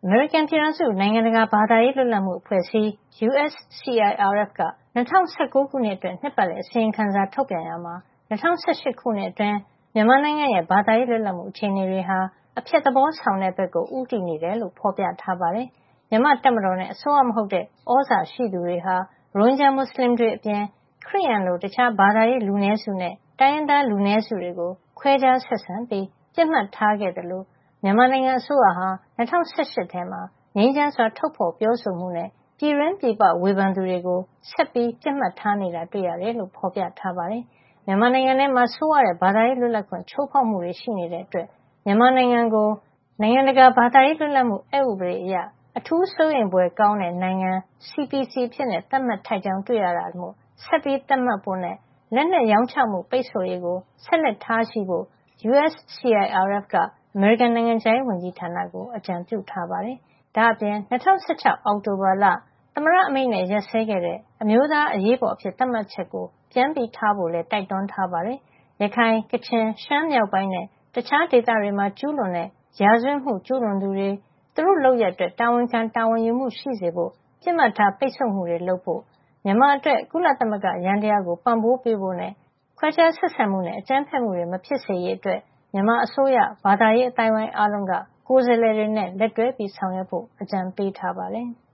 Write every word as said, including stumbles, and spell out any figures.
အမေရိကန်ပြည်ထောင်စုနိုင်ငံတကာဘာသာရေးလွတ်လပ်မှုအဖွဲ့အစည်း U S C I R F က၂၀၁၉ခုနှစ်အတွက်နှစ်ပတ်လည်အစီရင်ခံစာထုတ်ပြန်ရာမှာ၂၀၁၈ခုနှစ်အတွင်းမြန်မာနိုင်ငံရဲ့ဘာသာရေးလွတ်လပ်မှုအခြေအနေတွေဟာအဖျက်သဘောဆောင်တဲ့ဘက်ကိုဦးတည်နေတယ်လို့ဖော်ပြထားပါတယ်။မြန်မာတပ်မတော်နဲ့အစိုးရမဟုတ်တဲ့ဩဇာရှိသူတွေဟာရိုဟင်ဂျာမွတ်စလင်တွေအပြင်ခရစ်ယာန်လိုတခြားဘာသာရေးလူနည်းစုနဲ့တိုင်းရင်းသားလူနည်းစုတွေကိုခွဲခြားဆက်ဆံပြီးပြစ်မှတ်ထားခဲ့တယ်လို့မြန်မာနိုင်ငံအစိုးရဟာ၂၀၁၈ထဲမှာငြိမ်းချမ်းစွာထုတ်ဖော်ပြောဆိုမှုနဲ့ပြည်တွင်းပြည်ပဝေဖန်သူတွေကိုဆက်ပြီးပြစ်မှတ်ထားနေတာတွေ့ရတယ်လို့ဖော်ပြထားပါတယ်။မြန်မာနိုင်ငံထဲမှာဆိုးရတဲ့ဘာသာရေးလွတ်လပ်ခွင့်ချိုးဖောက်မှုတွေရှိနေတဲ့အတွက်မြန်မာနိုင်ငံကိုနိုင်ငံတကာဘာသာရေးလွတ်လပ်မှုအက်ဥပဒေအရအထူးစိုးရိမ်ဖွယ်ကောင်းတဲ့နိုင်ငံ C P C အဖြစ်သတ်မှတ်ထိုက်ကြောင်းတွေ့ရတာမို့ဆက်ပြီးသတ်မှတ်ဖို့နဲ့လက်နက်ရောင်းချမှုပိတ်ဆို့ရေးကိုဆက်လက်ထားရှိဖို့ U S C I R F ကအမေရိကန်နိုင်ငံခြားရေးဝန်ကြီးဌာနကိုအကြံပြုထားပါတယ်။ဒါ့အပြင်၂၀၁၆အောက်တိုဘာလသမ္မတအမိန့်နဲ့ရပ်စဲခဲ့တဲ့အမျိုးသားအရေးပေါ်အဖြစ်သတ်မှတ်ချက်ကိုပြန်ပြီးထားဖို့လည်းတိုက်တွန်းထားပါတယ်။ရခိုင်ကချင်ရှမ်းမြောက်ပိုင်းနဲ့တခြားဒေသတွေမှာကျူးလွန်တဲ့ရာဇဝတ်မှုကျူးလွန်သူတွေသူတို့လုပ်ရက်အတွက်တာဝန်ခံတာဝန်ယူမှုရှိစေဖို့ပြစ်မှတ်ထားပိတ်ဆို့မှုတွေလုပ်ဖို့မြန်မာအတွက်ကုလသမဂ္ဂရန်တရားကိုပံ့ပိုးပေးဖို့နဲ့ခွဲခြားဆက်ဆံမှုနဲ့အကြမ်းဖက်မှုတွေမဖြစ်စေရေးအတွက်မြန်မာအစိုးရဘာသာရေးအသိုင်းအဝိုင်းအားလုံးကကိုယ်စားလှယ်တွေနဲ့လက်တွဲပြီးဆောင်ရွက်ဖို့အကြံပေးထားပါတယ်။